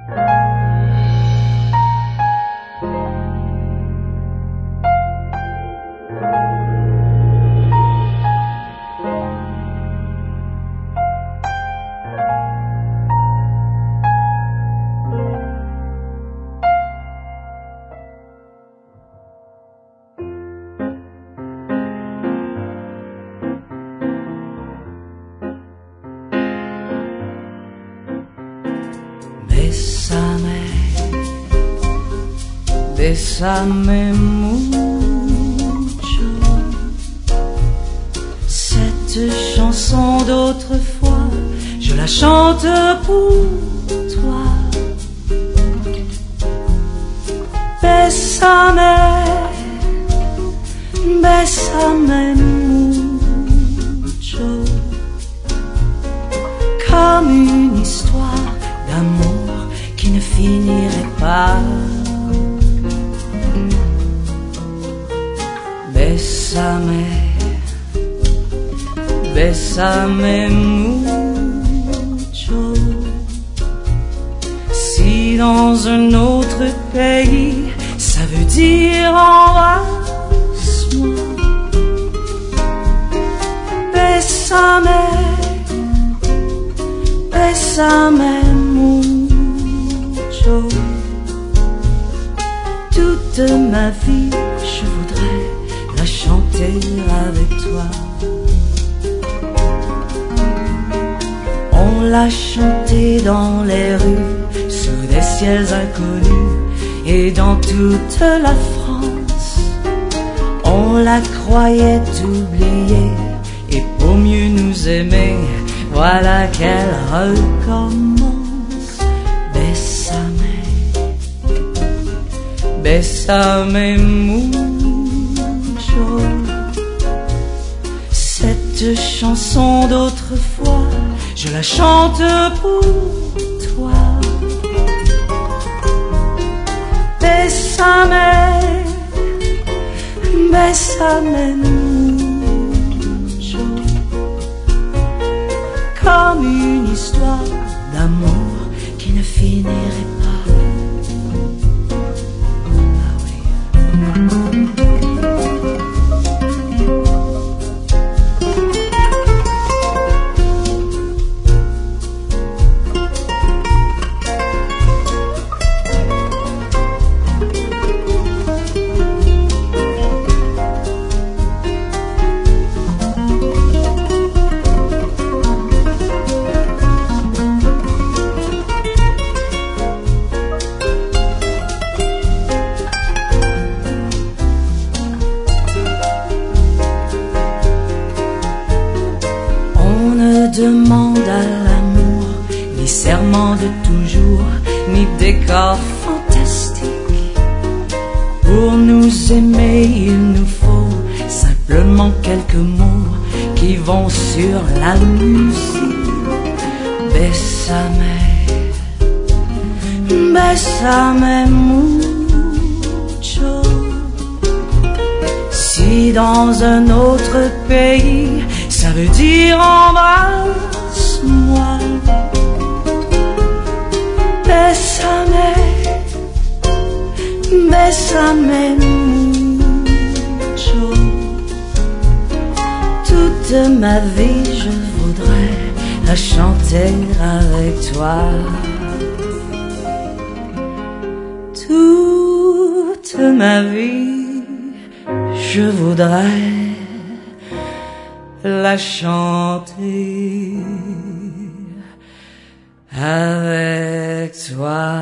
Bésame mucho. Cette chanson d'autrefois, je la chante pour toi. Bésame, bésame mucho. Comme une histoire d'amour qui ne finirait pas. Bésame, bésame mucho. Si dans un autre pays, ça veut dire embrasse-moi. Bésame, bésame mucho. Toute ma vie, je voudrais la chanter avec toi. On l'a chantée dans les rues, sous des ciels inconnus, et dans toute la France. On la croyait oubliée, et pour mieux nous aimer, voilà qu'elle recommence. Bésame, bésame mucho. Cette chanson d'autrefois, je la chante pour toi. Bésame, bésame mucho. Comme une histoire d'amour qui ne finirait pas. Demande à l'amour ni serment de toujours, ni décor fantastique. Pour nous aimer, il nous faut simplement quelques mots qui vont sur la musique. Bésame, bésame mucho. Si dans un autre pays, ça veut dire embrasse-moi. Bésame, bésame mucho. Toute ma vie, je voudrais la chanter avec toi. Toute ma vie, je voudrais la chanter avec toi.